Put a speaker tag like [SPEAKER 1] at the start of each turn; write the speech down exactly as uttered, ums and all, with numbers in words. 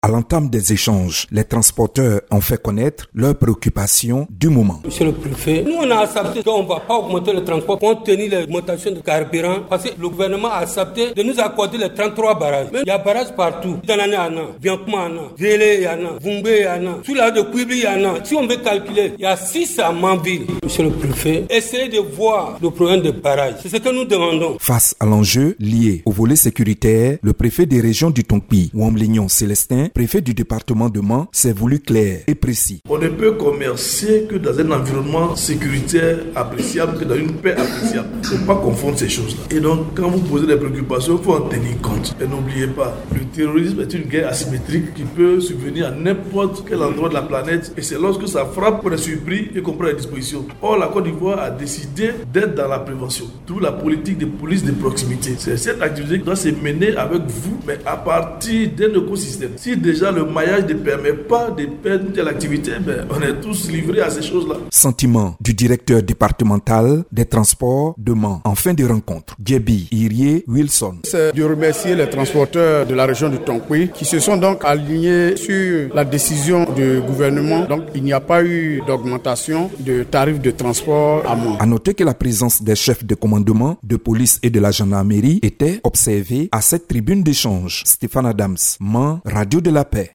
[SPEAKER 1] À l'entame des échanges, les transporteurs ont fait connaître leurs préoccupations du moment.
[SPEAKER 2] Monsieur le préfet, nous on a accepté qu'on ne va pas augmenter le transport compte tenu de l'augmentation du carburant parce que le gouvernement a accepté de nous accorder les trente-trois barrages. Mais il y a barrages partout. Danane y en a, Biankuma y en a, Vélé y en a, Vumbe y en a, sous la de Kouibli y en a. Si on veut calculer, il y a six à Manville. Monsieur le préfet, essayez de voir le problème des barrages. C'est ce que nous demandons.
[SPEAKER 1] Face à l'enjeu lié au volet sécuritaire, le préfet des régions du Tongpi, Wamlignon Célestin, préfet du département de Mans, s'est voulu clair et précis.
[SPEAKER 3] On ne peut commercer que dans un environnement sécuritaire appréciable, que dans une paix appréciable. Il ne faut pas confondre ces choses-là. Et donc, quand vous posez des préoccupations, il faut en tenir compte. Et n'oubliez pas, le terrorisme est une guerre asymétrique qui peut subvenir à n'importe quel endroit de la planète. Et c'est lorsque ça frappe qu'on est surpris et qu'on prend les dispositions. Or, la Côte d'Ivoire a décidé d'être dans la prévention. D'où la politique de police de proximité. C'est cette activité qui doit se mener avec vous, mais à partir d'un écosystème. Si déjà le maillage ne permet pas de perdre une telle activité, ben, on est tous livrés à ces choses-là.
[SPEAKER 1] Sentiment du directeur départemental des transports de Mans en fin de rencontre, Djebi Irie Wilson.
[SPEAKER 4] C'est de remercier les transporteurs de la région du Tongpi qui se sont donc alignés sur la décision du gouvernement. Donc il n'y a pas eu d'augmentation de tarifs de transport à Mans.
[SPEAKER 1] À noter que la présence des chefs de commandement, de police et de la gendarmerie était observée à cette tribune d'échange. Stéphane Adams, Mans, Radio de la Paix.